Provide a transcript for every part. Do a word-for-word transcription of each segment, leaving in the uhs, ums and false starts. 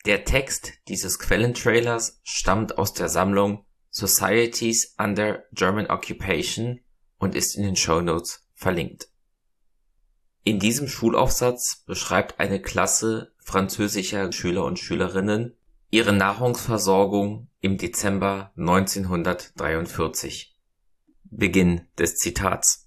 Der Text dieses Quellentrailers stammt aus der Sammlung Societies Under German Occupation und ist in den Shownotes verlinkt. In diesem Schulaufsatz beschreibt eine Klasse französischer Schüler und Schülerinnen ihre Nahrungsversorgung im Dezember neunzehnhundertdreiundvierzig. Beginn des Zitats.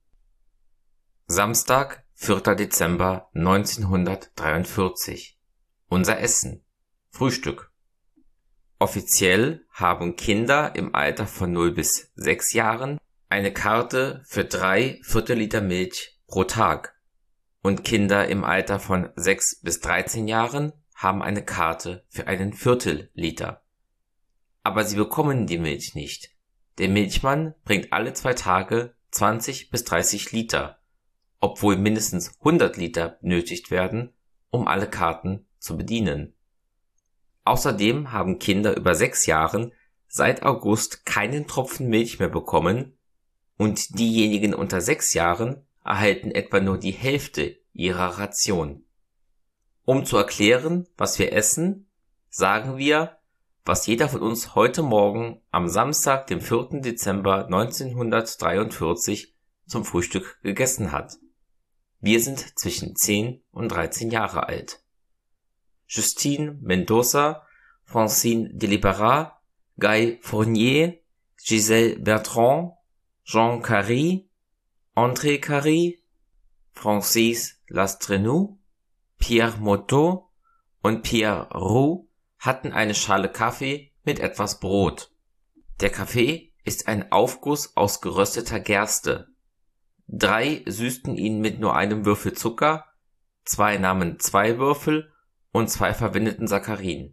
Samstag, vierter Dezember neunzehnhundertdreiundvierzig. Unser Essen. Frühstück. Offiziell haben Kinder im Alter von null bis sechs Jahren eine Karte für drei Viertelliter Milch pro Tag und Kinder im Alter von sechs bis dreizehn Jahren haben eine Karte für einen Viertelliter. Aber sie bekommen die Milch nicht. Der Milchmann bringt alle zwei Tage zwanzig bis dreißig Liter, obwohl mindestens hundert Liter benötigt werden, um alle Karten zu bedienen. Außerdem haben Kinder über sechs Jahren seit August keinen Tropfen Milch mehr bekommen und diejenigen unter sechs Jahren erhalten etwa nur die Hälfte ihrer Ration. Um zu erklären, was wir essen, sagen wir, was jeder von uns heute Morgen am Samstag, dem vierten Dezember neunzehnhundertdreiundvierzig zum Frühstück gegessen hat. Wir sind zwischen zehn und dreizehn Jahre alt. Justine Mendoza, Francine Delibarat, Guy Fournier, Gisèle Bertrand, Jean Carry, André Carry, Francis Lastrenou, Pierre Motto und Pierre Roux hatten eine Schale Kaffee mit etwas Brot. Der Kaffee ist ein Aufguss aus gerösteter Gerste. Drei süßten ihn mit nur einem Würfel Zucker, zwei nahmen zwei Würfel und zwei verwendeten Saccharin.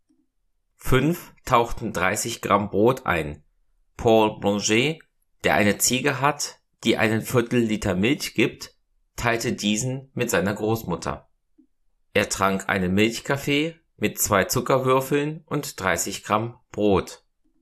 Fünf tauchten dreißig Gramm Brot ein. Paul Blanger, der eine Ziege hat, die einen Viertelliter Milch gibt, teilte diesen mit seiner Großmutter. Er trank einen Milchkaffee mit zwei Zuckerwürfeln und dreißig Gramm Brot.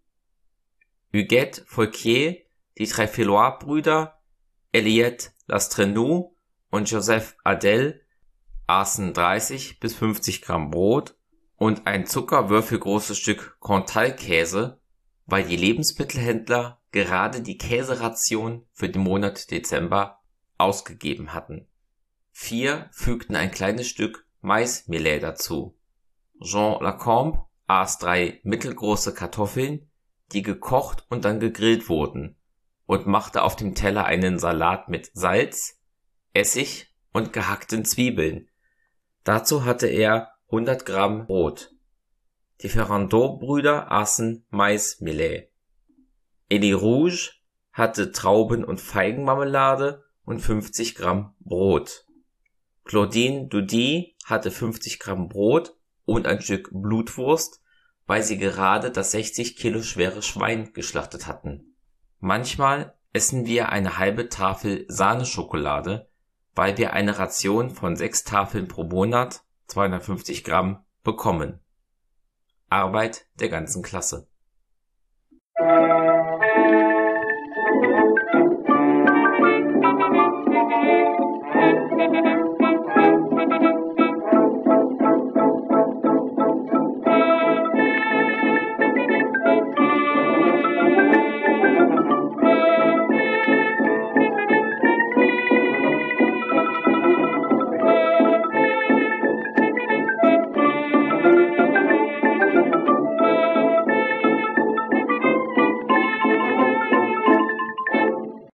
Huguette Fauquier, die drei Fillois-Brüder, Eliette Lastrenou und Joseph Adel aßen dreißig bis fünfzig Gramm Brot und ein zuckerwürfelgroßes Stück Cantal-Käse, weil die Lebensmittelhändler gerade die Käseration für den Monat Dezember ausgegeben hatten. Vier fügten ein kleines Stück Maismehl dazu. Jean Lacombe aß drei mittelgroße Kartoffeln, die gekocht und dann gegrillt wurden, und machte auf dem Teller einen Salat mit Salz, Essig und gehackten Zwiebeln. Dazu hatte er hundert Gramm Brot. Die Ferrandot-Brüder aßen Maismehl. Elie Rouge hatte Trauben- und Feigenmarmelade und fünfzig Gramm Brot. Claudine Doudy hatte fünfzig Gramm Brot und ein Stück Blutwurst, weil sie gerade das sechzig Kilo schwere Schwein geschlachtet hatten. Manchmal essen wir eine halbe Tafel Sahneschokolade, weil wir eine Ration von sechs Tafeln pro Monat, zweihundertfünfzig Gramm, bekommen. Arbeit der ganzen Klasse.